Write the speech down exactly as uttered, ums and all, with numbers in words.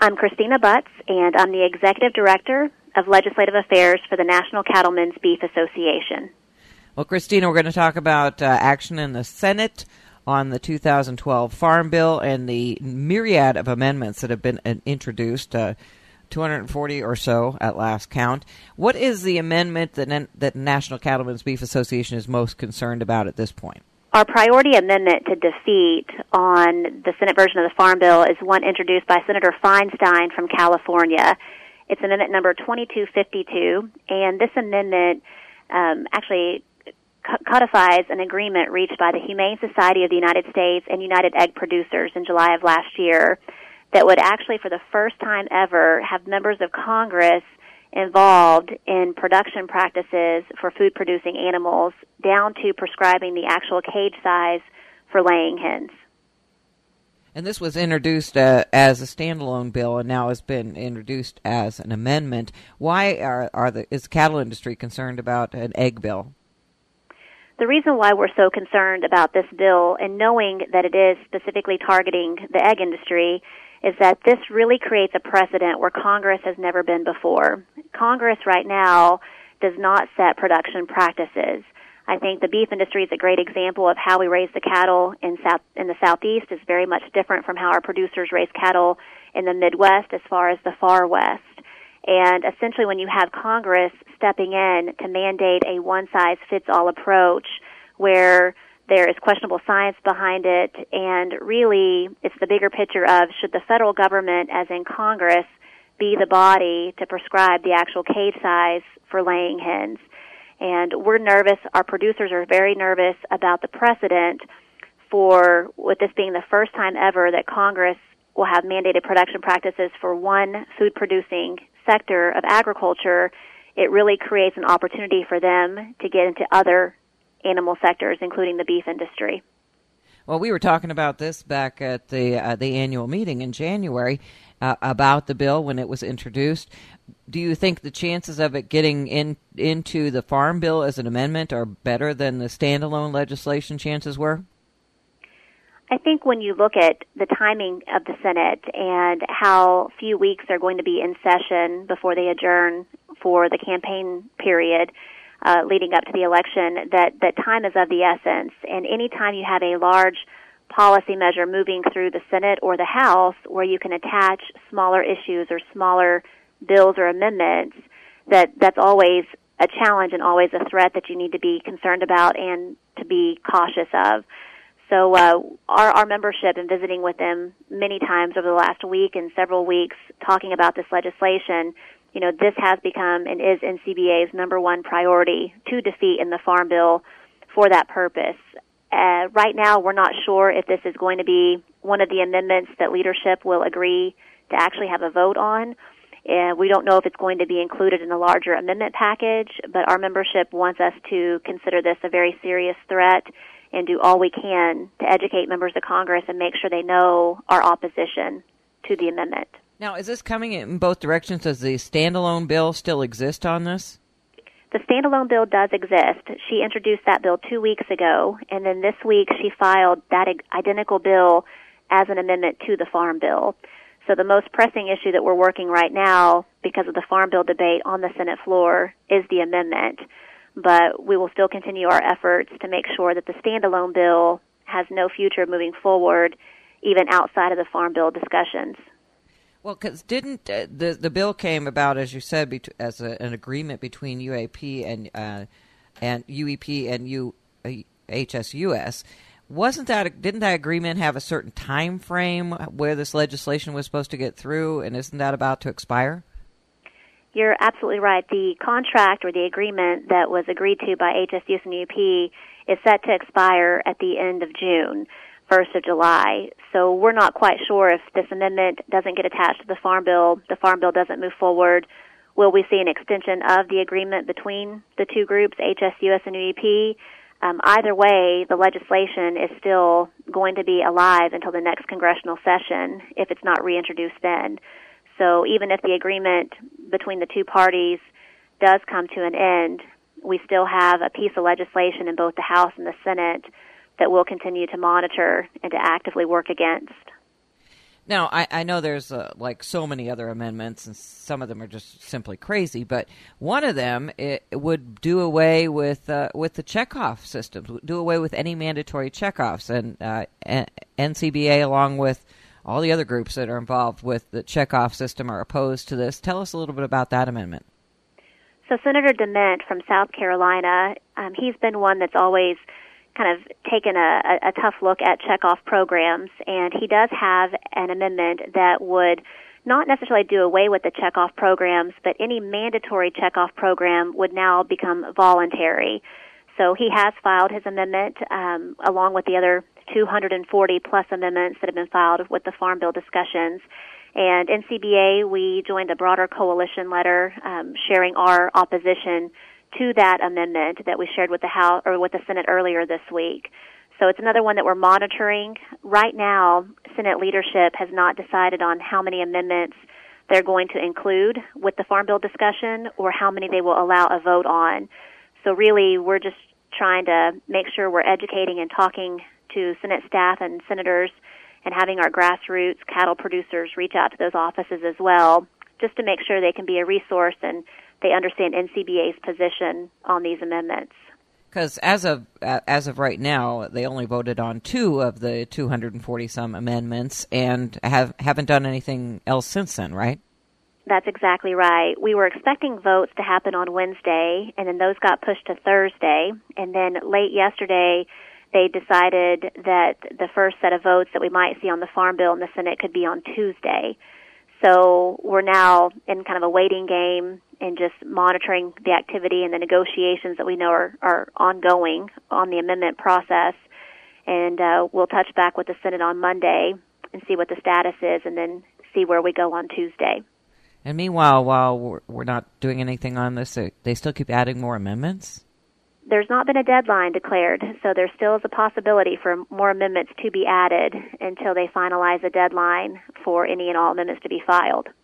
I'm Christina Butts, and I'm the Executive Director of Legislative Affairs for the National Cattlemen's Beef Association. Well, Christina, we're going to talk about uh, action in the Senate on the two thousand twelve Farm Bill and the myriad of amendments that have been uh, introduced, uh, two hundred forty or so at last count. What is the amendment that that National Cattlemen's Beef Association is most concerned about at this point? Our priority amendment to defeat on the Senate version of the Farm Bill is one introduced by Senator Feinstein from California. It's amendment number twenty-two fifty-two, and this amendment um, actually codifies an agreement reached by the Humane Society of the United States and United Egg Producers in July of last year that would actually, for the first time ever, have members of Congress involved in production practices for food-producing animals down to prescribing the actual cage size for laying hens. And this was introduced uh, as a standalone bill and now has been introduced as an amendment. Why are, are the, is the cattle industry concerned about an egg bill? The reason why we're so concerned about this bill, and knowing that it is specifically targeting the egg industry, is that this really creates a precedent where Congress has never been before. Congress right now does not set production practices. I think the beef industry is a great example of how we raise the cattle in south in the Southeast is very much different from how our producers raise cattle in the Midwest as far as the far West. And essentially when you have Congress stepping in to mandate a one-size-fits-all approach where there is questionable science behind it, and really it's the bigger picture of should the federal government, as in Congress, be the body to prescribe the actual cage size for laying hens. And we're nervous, our producers are very nervous about the precedent for, with this being the first time ever that Congress will have mandated production practices for one food-producing sector of agriculture. It really creates an opportunity for them to get into other animal sectors, including the beef industry. Well, we were talking about this back at the uh, the annual meeting in January uh, about the bill when it was introduced. Do you think the chances of it getting in into the Farm Bill as an amendment are better than the standalone legislation chances were? I think when you look at the timing of the Senate and how few weeks are going to be in session before they adjourn for the campaign period, Uh, leading up to the election, that, that time is of the essence. And any time you have a large policy measure moving through the Senate or the House where you can attach smaller issues or smaller bills or amendments, that that's always a challenge and always a threat that you need to be concerned about and to be cautious of. So uh, our, our membership and visiting with them many times over the last week and several weeks talking about this legislation, you know, this has become and is N C B A's number one priority to defeat in the Farm Bill for that purpose. Uh, right now, we're not sure if this is going to be one of the amendments that leadership will agree to actually have a vote on. Uh, we don't know if it's going to be included in a larger amendment package, but our membership wants us to consider this a very serious threat and do all we can to educate members of Congress and make sure they know our opposition to the amendment. Now, is this coming in both directions? Does the standalone bill still exist on this? The standalone bill does exist. She introduced that bill two weeks ago, and then this week she filed that identical bill as an amendment to the Farm Bill. So the most pressing issue that we're working right now, because of the Farm Bill debate on the Senate floor, is the amendment. But we will still continue our efforts to make sure that the standalone bill has no future moving forward, even outside of the Farm Bill discussions. Well, because didn't uh, the the bill came about, as you said, bet- as a, an agreement between U A P and uh, and U E P and U, uh, H S U S. Wasn't that didn't that agreement have a certain time frame where this legislation was supposed to get through, and isn't that about to expire? You're absolutely right. The contract or the agreement that was agreed to by H S U S and U E P is set to expire at the end of June. first of July. So we're not quite sure if this amendment doesn't get attached to the Farm Bill, the Farm Bill doesn't move forward. Will we see an extension of the agreement between the two groups, H S U S and U E P? Um, either way, the legislation is still going to be alive until the next congressional session if it's not reintroduced then. So even if the agreement between the two parties does come to an end, we still have a piece of legislation in both the House and the Senate that we'll continue to monitor and to actively work against. Now, I, I know there's uh, like so many other amendments, and some of them are just simply crazy. But one of them it, it would do away with uh, with the checkoff system, do away with any mandatory checkoffs, and uh, N C B A, along with all the other groups that are involved with the checkoff system, are opposed to this. Tell us a little bit about that amendment. So Senator DeMint from South Carolina, um, he's been one that's always kind of taken a, a, a tough look at checkoff programs, and he does have an amendment that would not necessarily do away with the checkoff programs, but any mandatory checkoff program would now become voluntary. So he has filed his amendment um, along with the other two hundred forty plus amendments that have been filed with the Farm Bill discussions. And N C B A, we joined a broader coalition letter um, sharing our opposition to that amendment that we shared with the House or with the Senate earlier this week. So it's another one that we're monitoring. Right now, Senate leadership has not decided on how many amendments they're going to include with the Farm Bill discussion or how many they will allow a vote on. So really, we're just trying to make sure we're educating and talking to Senate staff and senators and having our grassroots cattle producers reach out to those offices as well, just to make sure they can be a resource and they understand N C B A's position on these amendments. Because as of uh, as of right now, they only voted on two of the two hundred forty some amendments, and have haven't done anything else since then, right? That's exactly right. We were expecting votes to happen on Wednesday, and then those got pushed to Thursday. And then late yesterday, they decided that the first set of votes that we might see on the Farm Bill in the Senate could be on Tuesday. So we're now in kind of a waiting game and just monitoring the activity and the negotiations that we know are, are ongoing on the amendment process. And uh, we'll touch back with the Senate on Monday and see what the status is and then see where we go on Tuesday. And meanwhile, while we're, we're not doing anything on this, they still keep adding more amendments? There's not been a deadline declared, so there still is a possibility for more amendments to be added until they finalize a deadline for any and all amendments to be filed.